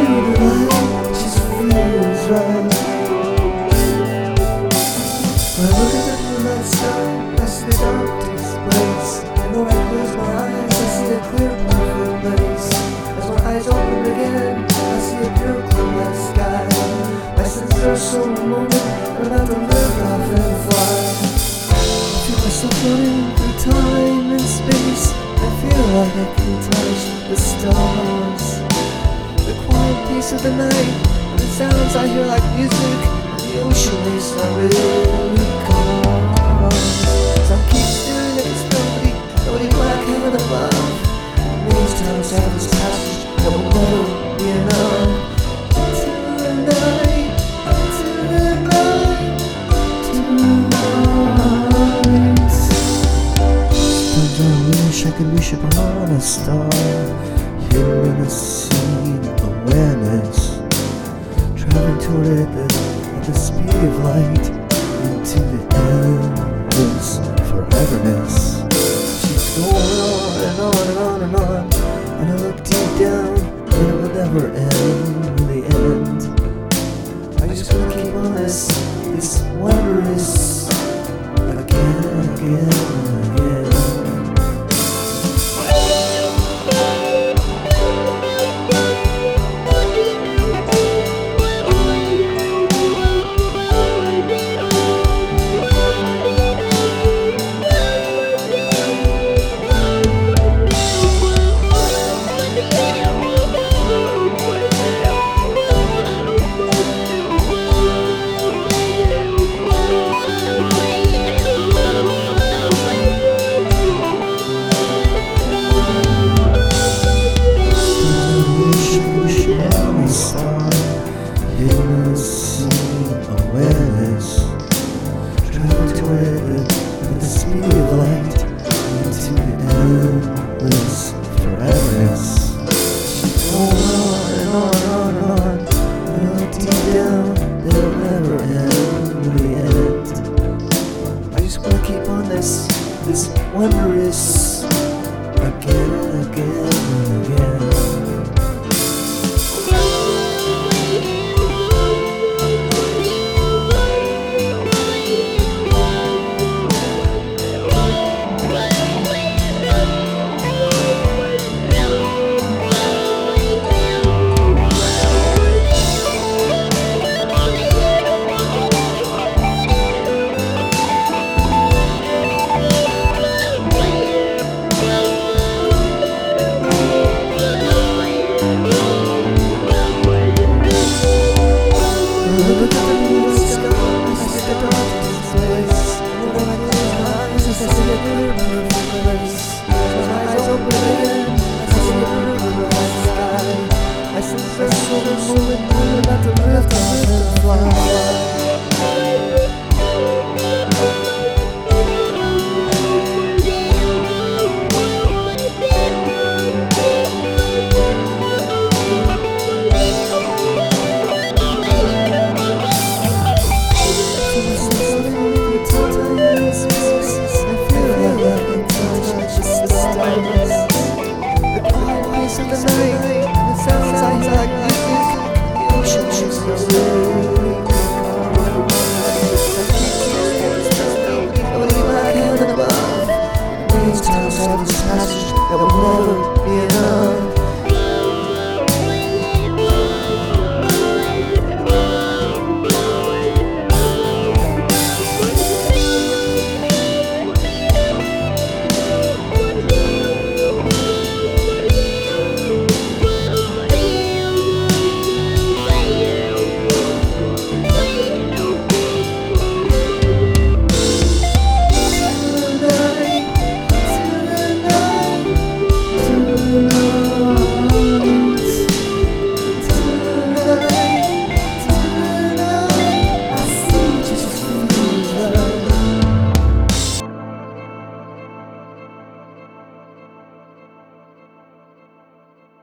the light just feels right. When I look at the moonlight sky, I see the darkest place. And though I close my eyes, I see a clear, perfect place. As my eyes open again, I see a pure, cloudless sky. My senses are so moment, I'm about to live, laugh, and fly. I feel myself floating through time and space. I feel like I can touch the stars. The quiet peace of the night, and the sounds I hear like music. The ocean is not really calm. So I keep staring at this melody black heaven above. These times heaven's passage, that will never be enough. Till the night, till the night, tonight. Sometimes I wish I could wish upon a star, here in a scene of awareness, traveling toward it at the speed of light, into the endless foreverness. She's going on and on and on and on, and I look deep down, and it will never end in the end. I just wanna keep on this wondrous, again and again and again. Awareness, travel toward it at the speed of light, into the endless foreverness. On and on and on and on, and I look deep down, it'll never end in the end. I just wanna keep on this wondrous, again and again and again. Look at the moonlit sky, I see the darkest place. And when I close my eyes, I see a clear, perfect place. As my eyes open again, I see a pure, bright sky. My senses are so moving, I'm about to lift off and fly.